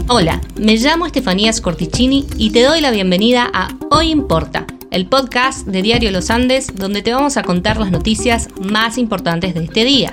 Hola, me llamo Estefanía Scorticini y te doy la bienvenida a Hoy Importa, el podcast de Diario Los Andes, donde te vamos a contar las noticias más importantes de este día.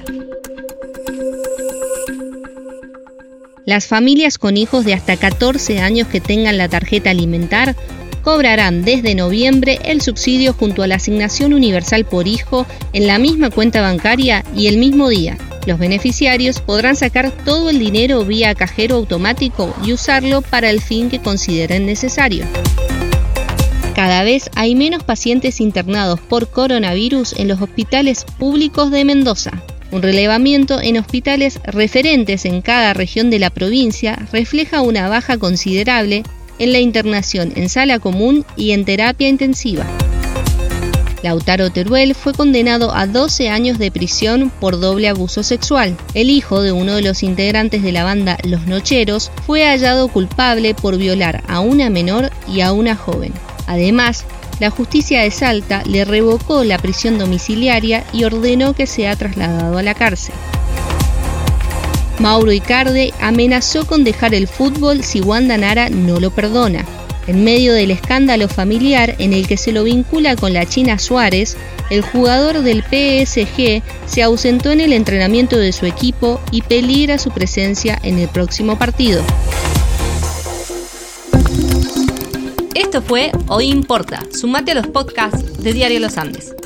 Las familias con hijos de hasta 14 años que tengan la tarjeta alimentar cobrarán desde noviembre el subsidio junto a la asignación universal por hijo en la misma cuenta bancaria y el mismo día. Los beneficiarios podrán sacar todo el dinero vía cajero automático y usarlo para el fin que consideren necesario. Cada vez hay menos pacientes internados por coronavirus en los hospitales públicos de Mendoza. Un relevamiento en hospitales referentes en cada región de la provincia refleja una baja considerable en la internación en sala común y en terapia intensiva. Lautaro Teruel fue condenado a 12 años de prisión por doble abuso sexual. El hijo de uno de los integrantes de la banda Los Nocheros fue hallado culpable por violar a una menor y a una joven. Además, la justicia de Salta le revocó la prisión domiciliaria y ordenó que sea trasladado a la cárcel. Mauro Icardi amenazó con dejar el fútbol si Wanda Nara no lo perdona. En medio del escándalo familiar en el que se lo vincula con la China Suárez, el jugador del PSG se ausentó en el entrenamiento de su equipo y peligra su presencia en el próximo partido. Esto fue Hoy Importa. Sumate a los podcasts de Diario Los Andes.